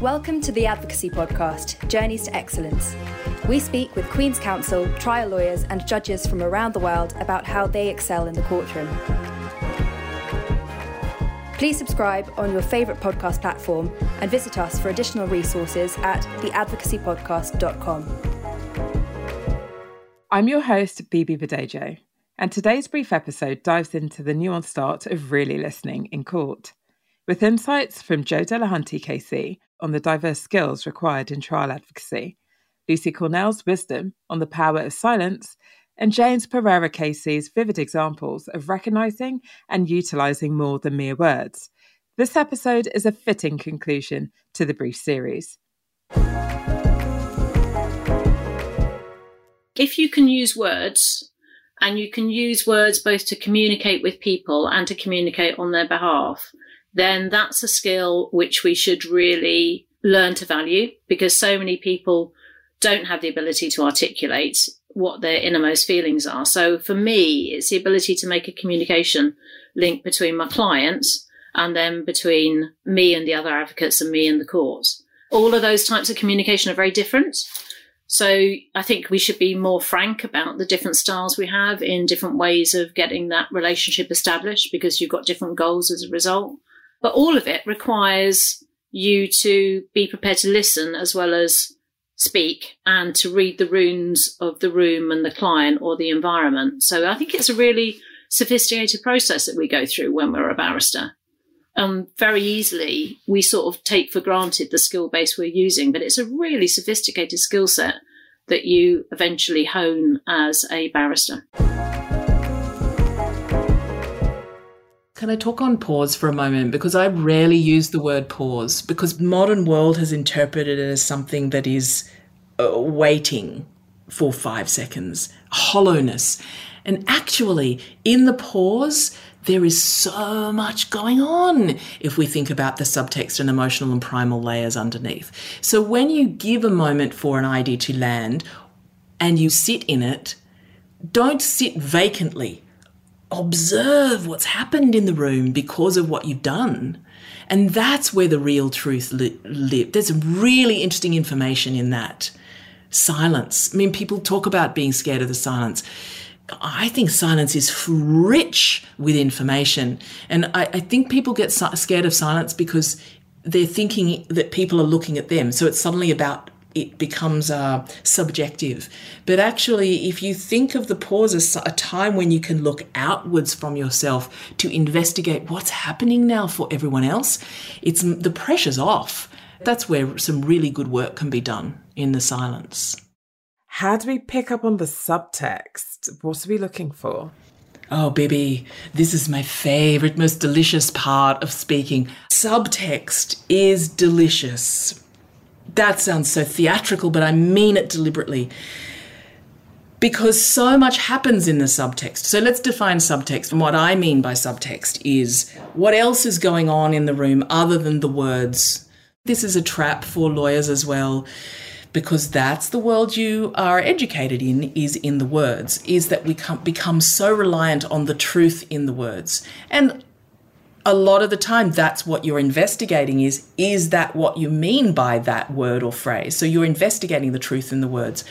Welcome to the Advocacy Podcast, Journeys to Excellence. We speak with Queen's Counsel, trial lawyers and judges from around the world about how they excel in the courtroom. Please subscribe on your favourite podcast platform and visit us for additional resources at theadvocacypodcast.com. I'm your host, Bibi Badejo, and today's brief episode dives into the nuanced art of really listening in court, with insights from Joe Delahunty KC on the diverse skills required in trial advocacy, Lucy Cornell's wisdom on the power of silence, and James Pereira KC's vivid examples of recognising and utilising more than mere words. This episode is a fitting conclusion to the brief series. If you can use words, and you can use words both to communicate with people and to communicate on their behalf, then that's a skill which we should really learn to value, because so many people don't have the ability to articulate what their innermost feelings are. So for me, it's the ability to make a communication link between my clients and then between me and the other advocates and me and the court. All of those types of communication are very different. So I think we should be more frank about the different styles we have in different ways of getting that relationship established, because you've got different goals as a result. But all of it requires you to be prepared to listen as well as speak, and to read the runes of the room and the client or the environment. So I think it's a really sophisticated process that we go through when we're a barrister. Very easily, we sort of take for granted the skill base we're using, but it's a really sophisticated skill set that you eventually hone as a barrister. Can I talk on pause for a moment? Because I rarely use the word pause, because modern world has interpreted it as something that is waiting for 5 seconds, hollowness. And actually, in the pause, there is so much going on if we think about the subtext and emotional and primal layers underneath. So when you give a moment for an idea to land and you sit in it, don't sit vacantly. Observe what's happened in the room because of what you've done. And that's where the real truth lives. There's really interesting information in that. Silence. I mean, people talk about being scared of the silence. I think silence is rich with information. And I think people get scared of silence because they're thinking that people are looking at them. So it's suddenly it becomes subjective. But actually, if you think of the pause as a time when you can look outwards from yourself to investigate what's happening now for everyone else, the pressure's off. That's where some really good work can be done, in the silence. How do we pick up on the subtext? What are we looking for? Oh, Bibi, this is my favourite, most delicious part of speaking. Subtext is delicious. That sounds so theatrical, but I mean it deliberately. Because so much happens in the subtext. So let's define subtext. And what I mean by subtext is what else is going on in the room other than the words. This is a trap for lawyers as well, because that's the world you are educated in, is in the words, is that we become so reliant on the truth in the words. And a lot of the time, that's what you're investigating is that what you mean by that word or phrase? So you're investigating the truth in the words.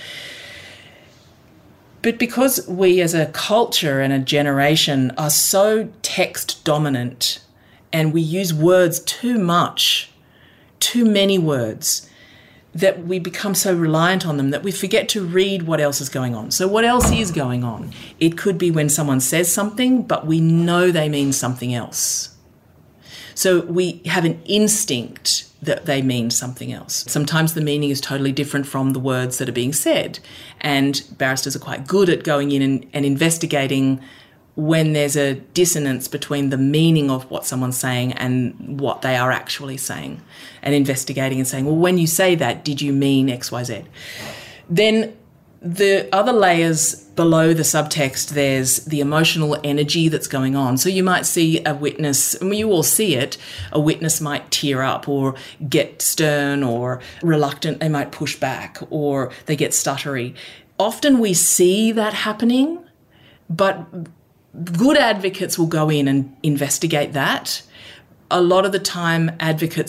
But because we as a culture and a generation are so text dominant, and we use words too much, too many words, that we become so reliant on them that we forget to read what else is going on. So what else is going on? It could be when someone says something, but we know they mean something else. So we have an instinct that they mean something else. Sometimes the meaning is totally different from the words that are being said. And barristers are quite good at going in and investigating when there's a dissonance between the meaning of what someone's saying and what they are actually saying, and investigating and saying, well, when you say that, did you mean X, Y, Z? Then the other layers below the subtext, there's the emotional energy that's going on. So you might see a witness, and you all see it, a witness might tear up or get stern or reluctant, they might push back or they get stuttery. Often we see that happening, but good advocates will go in and investigate that. A lot of the time, advocates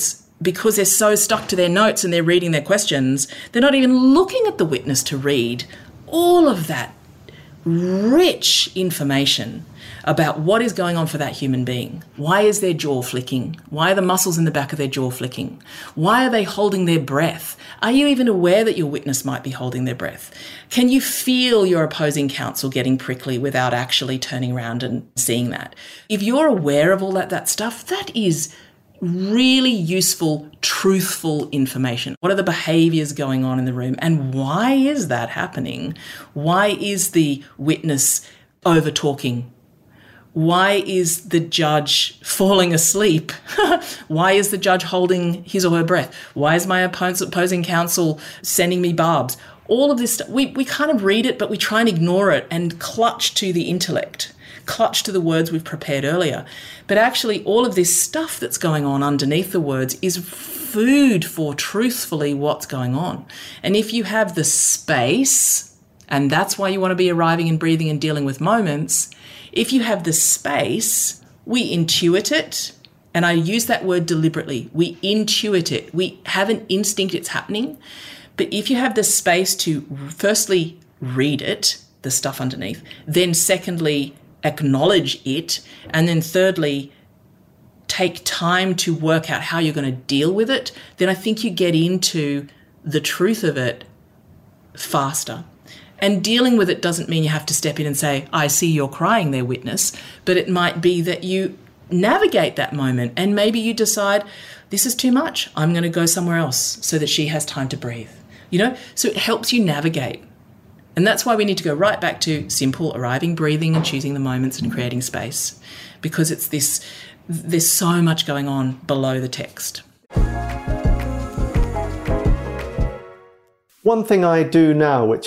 because they're so stuck to their notes and they're reading their questions, they're not even looking at the witness to read all of that rich information about what is going on for that human being. Why is their jaw flicking? Why are the muscles in the back of their jaw flicking? Why are they holding their breath? Are you even aware that your witness might be holding their breath? Can you feel your opposing counsel getting prickly without actually turning around and seeing that? If you're aware of all that stuff, that is really useful, truthful information. What are the behaviours going on in the room? And why is that happening? Why is the witness over-talking? Why is the judge falling asleep? Why is the judge holding his or her breath? Why is my opposing counsel sending me barbs? All of this stuff, we kind of read it, but we try and ignore it and clutch to the intellect, clutch to the words we've prepared earlier. But actually, all of this stuff that's going on underneath the words is food for truthfully what's going on. And if you have the space, and that's why you want to be arriving and breathing and dealing with moments, if you have the space, we intuit it, and I use that word deliberately. We intuit it. We have an instinct it's happening. But if you have the space to firstly read it, the stuff underneath, then secondly, acknowledge it, and then thirdly, take time to work out how you're going to deal with it, then I think you get into the truth of it faster. And dealing with it doesn't mean you have to step in and say, I see you're crying there, witness, but it might be that you navigate that moment and maybe you decide, this is too much, I'm going to go somewhere else so that she has time to breathe. So it helps you navigate. And that's why we need to go right back to simple arriving, breathing and choosing the moments and creating space, because it's this, there's so much going on below the text. One thing I do now, which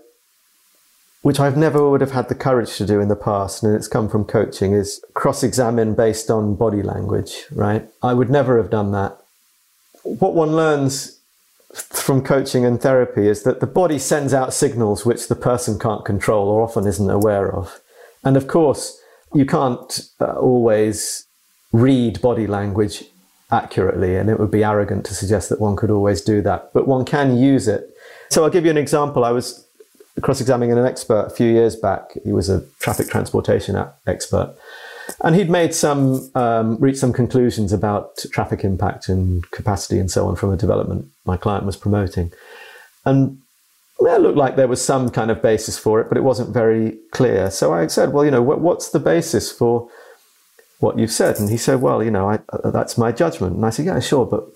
I've never would have had the courage to do in the past, and it's come from coaching, is cross-examine based on body language, right? I would never have done that. What one learns from coaching and therapy is that the body sends out signals which the person can't control or often isn't aware of. And of course, you can't always read body language accurately, and it would be arrogant to suggest that one could always do that, but one can use it. So I'll give you an example. I was cross-examining an expert a few years back. He was a traffic transportation expert, and he'd made reached some conclusions about traffic impact and capacity and so on from a development my client was promoting. And it looked like there was some kind of basis for it, but it wasn't very clear. So I said, well, what's the basis for what you've said? And he said, well, that's my judgment. And I said, yeah, sure, but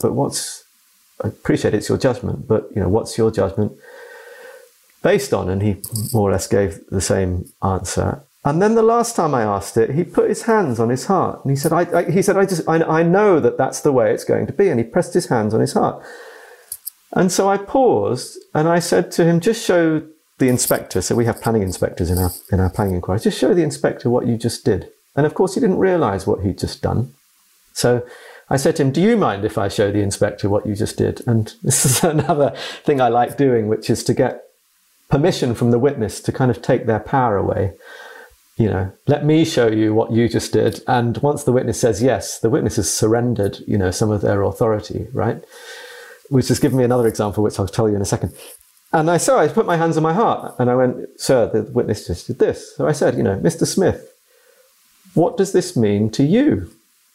I appreciate it's your judgment, but what's your judgment based on? And he more or less gave the same answer. And then the last time I asked it, he put his hands on his heart, and he said, I know that that's the way it's going to be. And he pressed his hands on his heart. And so I paused and I said to him, just show the inspector. So we have planning inspectors in our planning inquiry. Just show the inspector what you just did. And of course, he didn't realize what he'd just done. So I said to him, do you mind if I show the inspector what you just did? And this is another thing I like doing, which is to get permission from the witness to kind of take their power away. Let me show you what you just did. And once the witness says yes, the witness has surrendered, some of their authority, right? Which has given me another example, which I'll tell you in a second. And I put my hands on my heart and I went, sir, the witness just did this. So I said, Mr. Smith, what does this mean to you?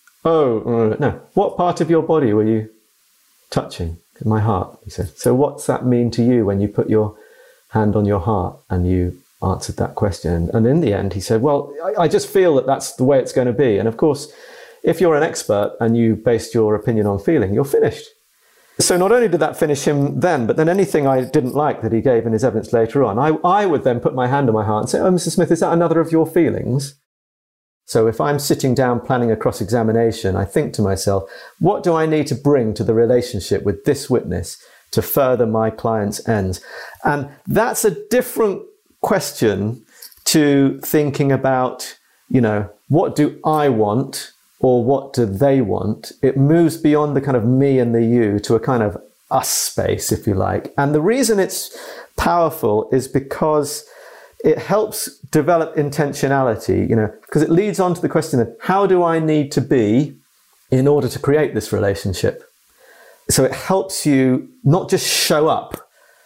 Oh, no. What part of your body were you touching? My heart, he said. So what's that mean to you when you put your hand on your heart and you answered that question? And in the end, he said, well, I just feel that that's the way it's going to be. And of course, if you're an expert and you based your opinion on feeling, you're finished. So not only did that finish him then, but then anything I didn't like that he gave in his evidence later on, I would then put my hand on my heart and say, oh, Mr. Smith, is that another of your feelings? So if I'm sitting down planning a cross-examination, I think to myself, what do I need to bring to the relationship with this witness to further my client's ends? And that's a different question to thinking about, what do I want or what do they want? It moves beyond the kind of me and the you to a kind of us space, if you like. And the reason it's powerful is because it helps develop intentionality, because it leads on to the question of how do I need to be in order to create this relationship? So it helps you not just show up,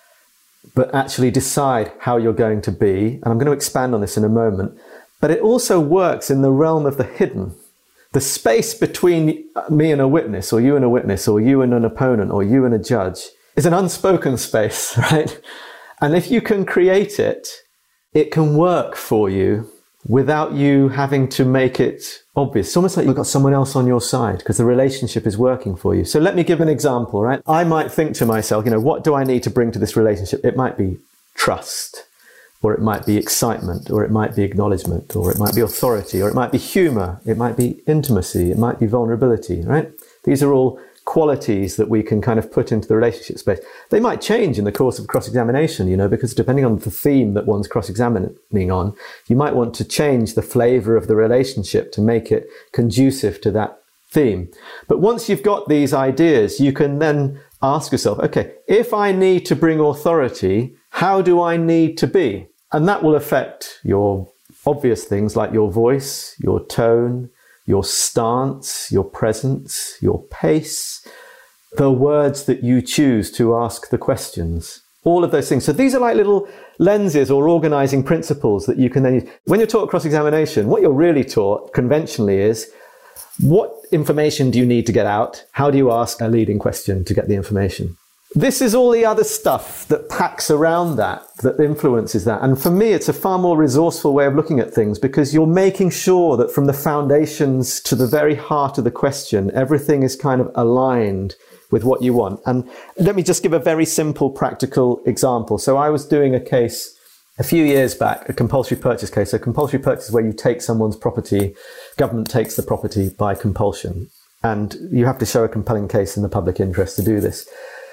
but actually decide how you're going to be. And I'm going to expand on this in a moment. But it also works in the realm of the hidden. The space between me and a witness, or you and a witness, or you and an opponent, or you and a judge, is an unspoken space, right? And if you can create it, it can work for you without you having to make it obvious. It's almost like you've got someone else on your side because the relationship is working for you. So let me give an example, right? I might think to myself, what do I need to bring to this relationship? It might be trust, or it might be excitement, or it might be acknowledgement, or it might be authority, or it might be humor, it might be intimacy, it might be vulnerability, right? These are all qualities that we can kind of put into the relationship space. They might change in the course of cross-examination, because depending on the theme that one's cross-examining on, you might want to change the flavor of the relationship to make it conducive to that theme. But once you've got these ideas, you can then ask yourself, okay, if I need to bring authority, how do I need to be? And that will affect your obvious things like your voice, your tone, your stance, your presence, your pace, the words that you choose to ask the questions, all of those things. So these are like little lenses or organizing principles that you can then use. When you're taught cross-examination, what you're really taught conventionally is, what information do you need to get out? How do you ask a leading question to get the information? This is all the other stuff that packs around that influences that. And for me, it's a far more resourceful way of looking at things, because you're making sure that from the foundations to the very heart of the question, everything is kind of aligned with what you want. And let me just give a very simple, practical example. So I was doing a case a few years back, a compulsory purchase case. So compulsory purchase is where you take someone's property, government takes the property by compulsion. And you have to show a compelling case in the public interest to do this.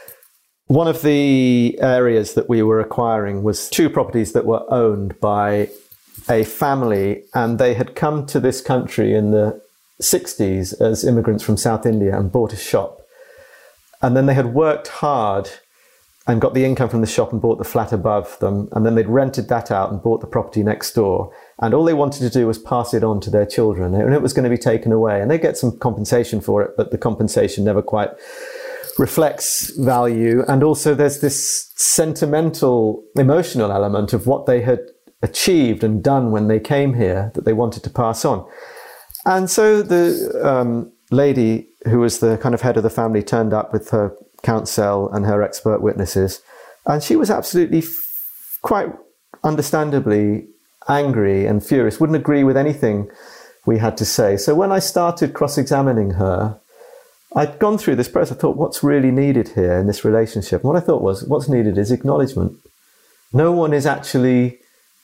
One of the areas that we were acquiring was 2 properties that were owned by a family, and they had come to this country in the 60s as immigrants from South India and bought a shop. And then they had worked hard and got the income from the shop and bought the flat above them. And then they'd rented that out and bought the property next door. And all they wanted to do was pass it on to their children. And it was going to be taken away. And they get some compensation for it, but the compensation never quite reflects value. And also there's this sentimental, emotional element of what they had achieved and done when they came here that they wanted to pass on. And so the lady who was the kind of head of the family turned up with her counsel and her expert witnesses. And she was absolutely quite understandably angry and furious, wouldn't agree with anything we had to say. So when I started cross-examining her, I'd gone through this process. I thought, what's really needed here in this relationship? And what I thought was, what's needed is acknowledgement. No one has actually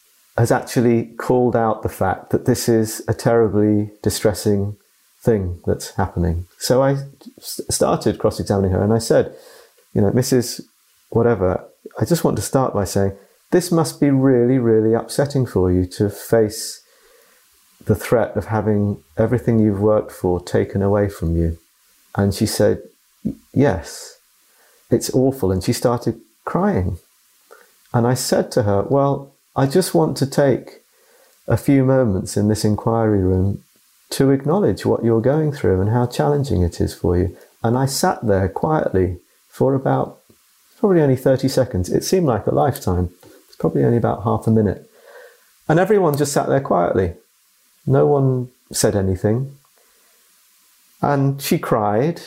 called out the fact that this is a terribly distressing thing that's happening. So I started cross-examining her and I said, Mrs. Whatever, I just want to start by saying, this must be really, really upsetting for you to face the threat of having everything you've worked for taken away from you. And she said, yes, it's awful. And she started crying. And I said to her, well, I just want to take a few moments in this inquiry room to acknowledge what you're going through and how challenging it is for you. And I sat there quietly for about probably only 30 seconds. It seemed like a lifetime. It's probably only about half a minute. And everyone just sat there quietly. No one said anything. And she cried,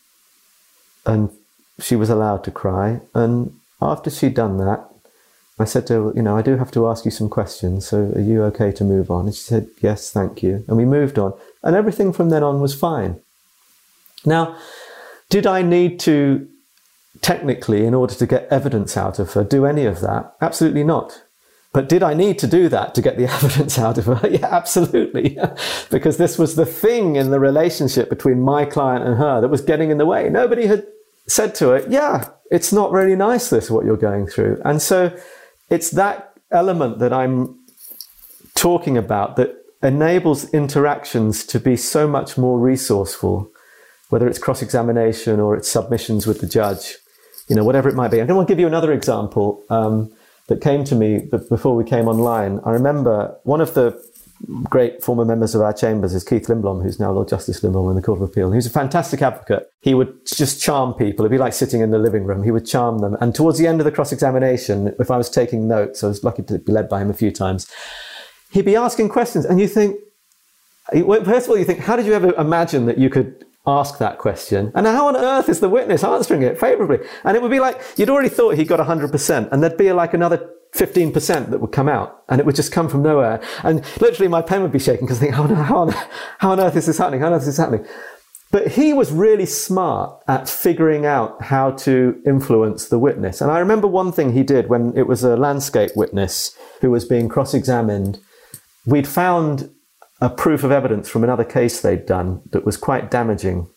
and she was allowed to cry. And after she'd done that, I said to her, I do have to ask you some questions, so are you okay to move on? And she said, yes, thank you. And we moved on. And everything from then on was fine. Now, did I need to, technically, in order to get evidence out of her, do any of that? Absolutely not. But did I need to do that to get the evidence out of her? Yeah, absolutely. Because this was the thing in the relationship between my client and her that was getting in the way. Nobody had said to her, yeah, it's not really nice, this, what you're going through. And so it's that element that I'm talking about that enables interactions to be so much more resourceful, whether it's cross-examination or it's submissions with the judge, whatever it might be. I'm going to give you another example that came to me before we came online. I remember one of the great former members of our chambers is Keith Lindblom, who's now Lord Justice Lindblom in the Court of Appeal. He's a fantastic advocate. He would just charm people. It'd be like sitting in the living room. He would charm them. And towards the end of the cross-examination, if I was taking notes, I was lucky to be led by him a few times, he'd be asking questions. And you think, first of all, you think, how did you ever imagine that you could ask that question? And how on earth is the witness answering it favourably? And it would be like, you'd already thought he got 100%, and there'd be like another 15% that would come out, and it would just come from nowhere. And literally my pen would be shaking because I think, how on earth is this happening? How on earth is this happening? But he was really smart at figuring out how to influence the witness. And I remember one thing he did when it was a landscape witness who was being cross-examined. We'd found a proof of evidence from another case they'd done that was quite damaging.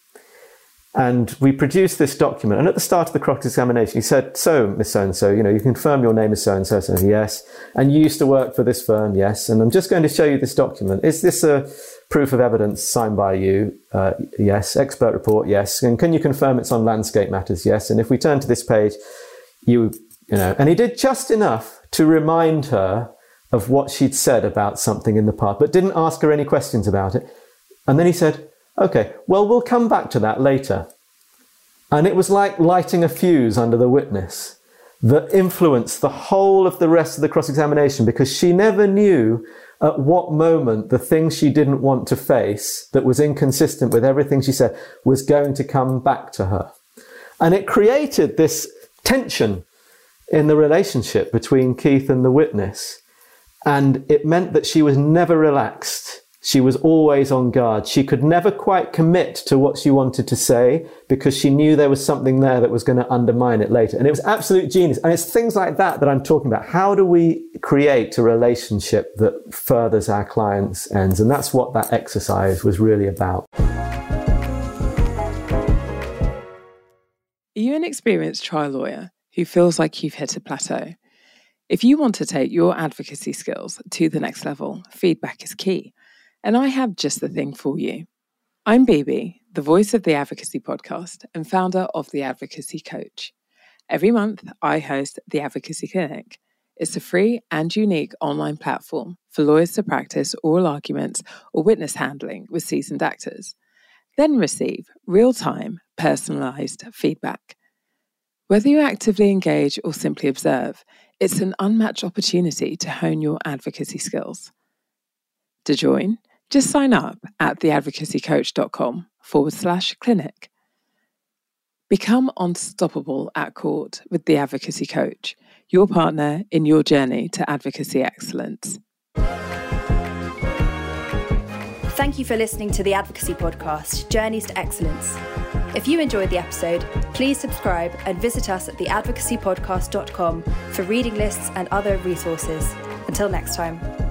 And we produced this document. And at the start of the cross-examination, he said, so, Miss So-and-so, you confirm your name is so-and-so, so yes. And you used to work for this firm, yes. And I'm just going to show you this document. Is this a proof of evidence signed by you? Yes. Expert report, yes. And can you confirm it's on landscape matters? Yes. And if we turn to this page, and he did just enough to remind her of what she'd said about something in the past, but didn't ask her any questions about it. And then he said, okay, well, we'll come back to that later. And it was like lighting a fuse under the witness that influenced the whole of the rest of the cross-examination, because she never knew at what moment the thing she didn't want to face, that was inconsistent with everything she said, was going to come back to her. And it created this tension in the relationship between Keith and the witness. And it meant that she was never relaxed. She was always on guard. She could never quite commit to what she wanted to say because she knew there was something there that was going to undermine it later. And it was absolute genius. And it's things like that I'm talking about. How do we create a relationship that furthers our clients' ends? And that's what that exercise was really about. Are you an experienced trial lawyer who feels like you've hit a plateau? If you want to take your advocacy skills to the next level, feedback is key. And I have just the thing for you. I'm Bibi, the voice of the Advocacy Podcast and founder of The Advocacy Coach. Every month, I host The Advocacy Clinic. It's a free and unique online platform for lawyers to practice oral arguments or witness handling with seasoned actors. Then receive real-time, personalised feedback. Whether you actively engage or simply observe, it's an unmatched opportunity to hone your advocacy skills. To join, just sign up at theadvocacycoach.com/clinic. Become unstoppable at court with The Advocacy Coach, your partner in your journey to advocacy excellence. Thank you for listening to the Advocacy Podcast, Journeys to Excellence. If you enjoyed the episode, please subscribe and visit us at theadvocacypodcast.com for reading lists and other resources. Until next time.